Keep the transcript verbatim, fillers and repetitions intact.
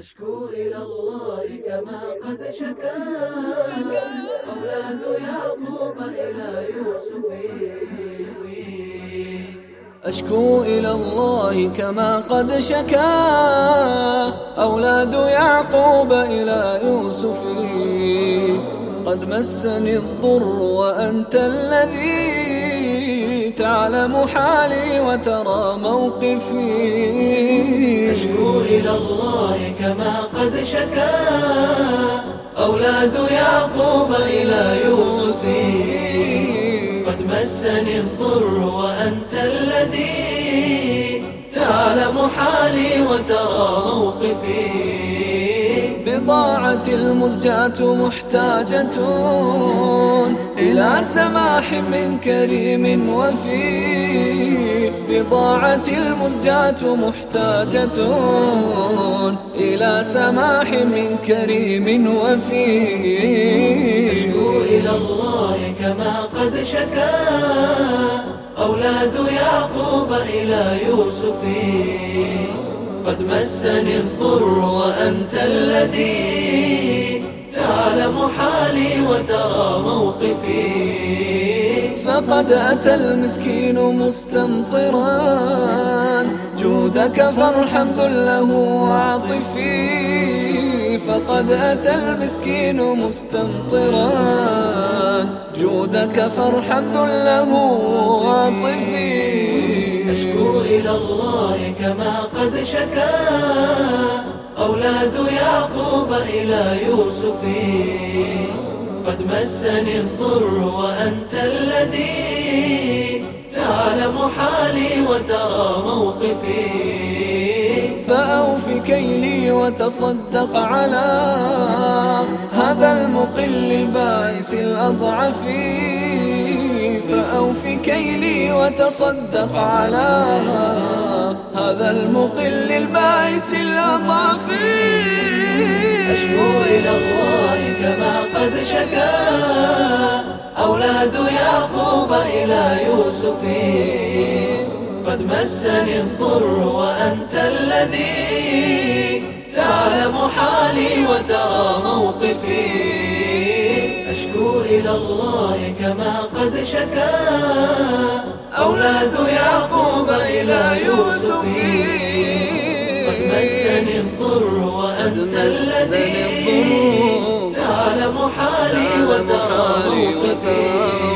أشكو إلى الله كما قد شكا أولاد يعقوب إلى يوسف. أشكو إلى الله كما قد شكا أولاد يعقوب إلى يوسف. قد مسني الضر وأنت الذي تعلم حالي وترى موقفي. أشكو إلى الله كما قد شكا أولاد يعقوب إلى يوسف. قد مسني الضر وأنت الذي تعلم حالي وترى موقفي. بضاعتي المزجاة محتاجة إلى سماح من كريم وفي. بضاعتي المزجاة محتاجة إلى سماح من كريم وفي. أشكو إلى الله كما قد شكا أولاد يعقوب إلى يوسف. قد مسني الضر وأنت الذي تعلم حالي وترى موقفي. فقد أتى المسكين مستمطرا جودك فارحم ذله وعاطفي. فقد أتى المسكين مستمطرا جودك فارحم ذله وعاطفي. أشكو إلى الله كما قد شكا أولاد يعقوب إلى يوسف. قد مسني الضر وأنت الذي تعلم حالي وترى موقفي. فأوف كيلي وتصدق على هذا المقل البائس الأضعف. فأوف كيلي وتصدق على هذا المقل البائس الأضعف. أشكو إلى الله كما قد شكا أولاد يعقوب إلى يوسف. قد مسني الضر وأنت الذي تعلم حالي وترى موقفي. أشكو إلى الله كما قد شكا أولاد يعقوب إلى يوسف. قد مسني الضر وأنت الذي تعلم حالي وترى موقفي.